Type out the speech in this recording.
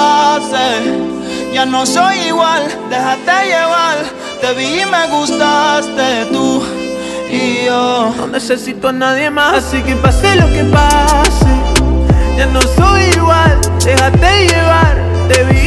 pase. Ya no soy igual, déjate llevar. Te vi y me gustaste tú y yo. No necesito a nadie más, así que pase lo que pase. Ya no soy igual, déjate llevar. Te vi